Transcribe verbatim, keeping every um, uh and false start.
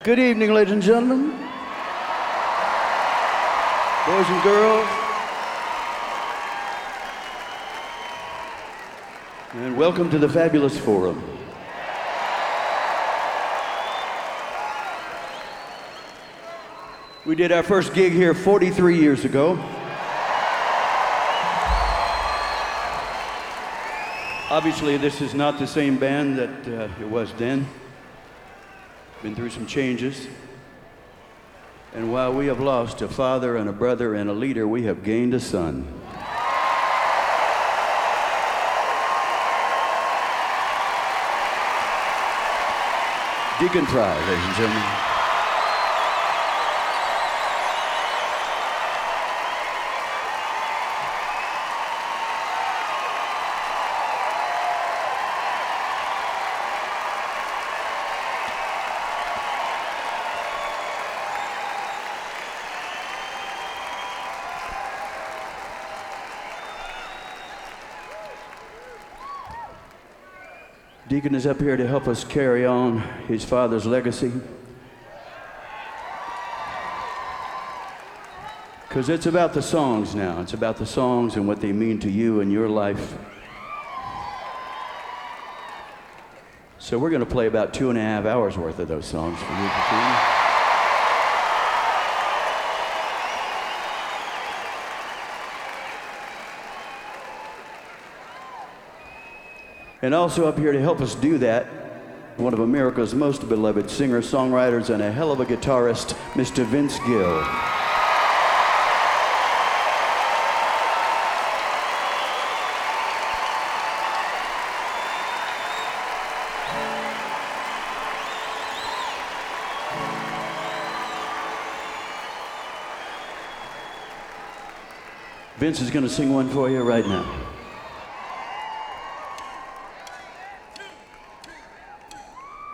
Good evening, ladies and gentlemen, boys and girls, and welcome to the Fabulous Forum. We did our first gig here forty-three years ago. Obviously, this is not the same band that uh, it was then. Been through some changes. And while we have lost a father and a brother and a leader, we have gained a son. Deacon Fry, ladies and gentlemen. Deacon is up here to help us carry on his father's legacy. Because it's about the songs now. It's about the songs and what they mean to you and your life. So we're going to play about two and a half hours worth of those songs for you to see. And also up here to help us do that, one of America's most beloved singer-songwriters and a hell of a guitarist, Mister Vince Gill. Vince is going to sing one for you right now.